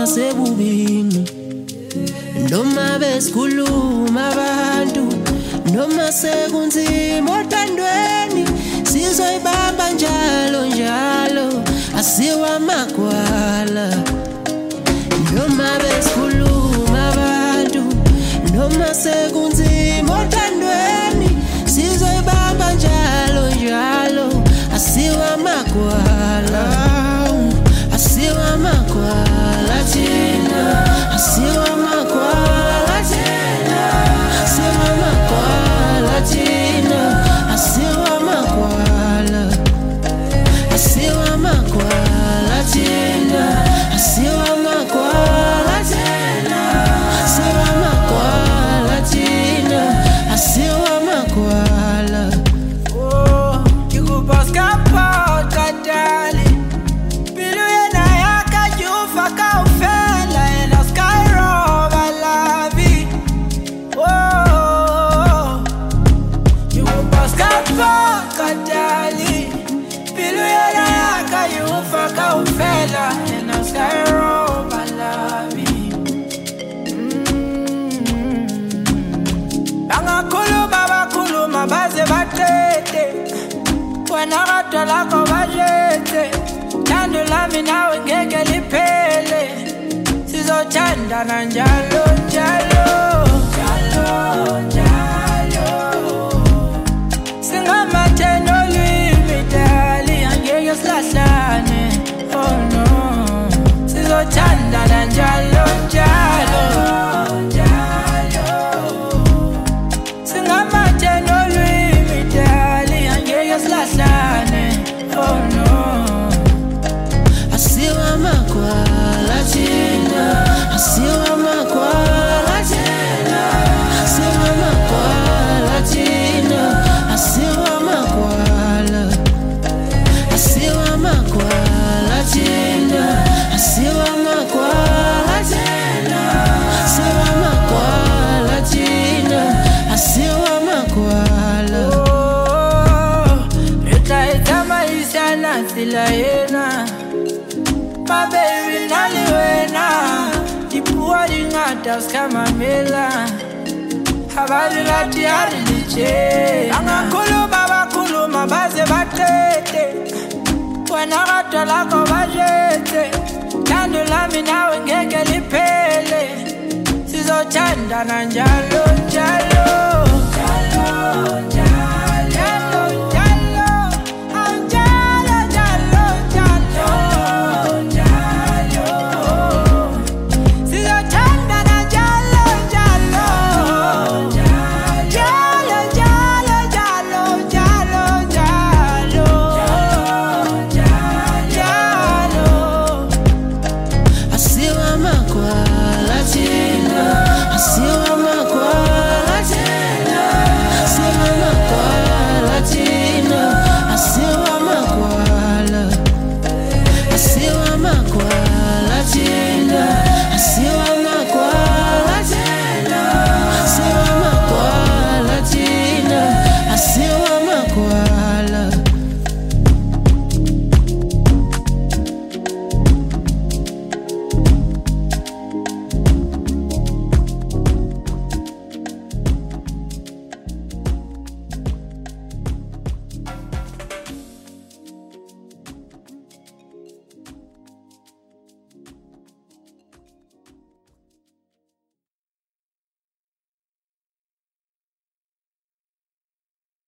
nasebubini noma besikhuluma abantu noma sekunzima othandweni sizoyibamba njalo njalo asiwa magwala noma besikhuluma abantu noma sekunzima othandweni sizoyibamba njalo njalo asiwa magwala asiwa magwala thina asiwa magwala thina asiwa magwala thina asiwa magwala asiwa magwala thina asiwa magwala thina asiwa magwala thina asiwa magwala oh kikupaska patali pilu yena yakajufa kaufela ena skyro balavi oh kikupaska patali pilu yena yakajufa kaufela ena skyro balavi Kuluma baze batete wena bathola ko bajete thando lami nawe ngeke liphele sizothandana njalo njalo njalo njalo singamatheno lwimidali angeke silahlane oh no sizothandana njalo njalo oh no asiwa magwala thina asiwa magwala thina asiwa magwala thina asiwa magwala asiwa magwala thina asiwa magwala thina asiwa magwala thina asiwa magwala sila yena my baby nali wena ipuwa lingata skama mela habari lati ariliche angakuluma bakuluma baze batete wena bathola ko bajete thando lami nawe ngeke liphele sizothandana njalo njalo